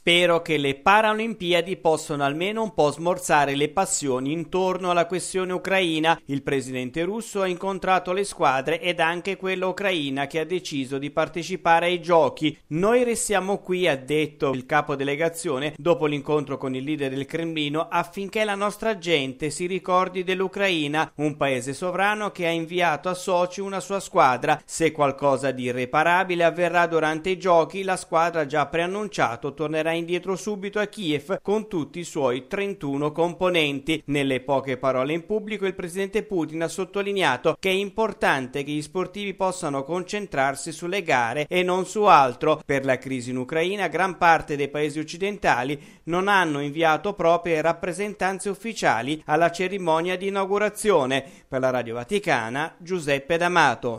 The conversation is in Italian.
Spero che le Paralimpiadi possano almeno un po' smorzare le passioni intorno alla questione ucraina. Il presidente russo ha incontrato le squadre ed anche quella ucraina che ha deciso di partecipare ai giochi. Noi restiamo qui, ha detto il capo delegazione dopo l'incontro con il leader del Cremlino, affinché la nostra gente si ricordi dell'Ucraina, un paese sovrano che ha inviato a Sochi una sua squadra. Se qualcosa di irreparabile avverrà durante i giochi, la squadra ha già preannunciato tornerà indietro subito a Kiev con tutti i suoi 31 componenti. Nelle poche parole in pubblico il presidente Putin ha sottolineato che è importante che gli sportivi possano concentrarsi sulle gare e non su altro. Per la crisi in Ucraina, gran parte dei paesi occidentali non hanno inviato proprie rappresentanze ufficiali alla cerimonia di inaugurazione. Per la Radio Vaticana, Giuseppe D'Amato.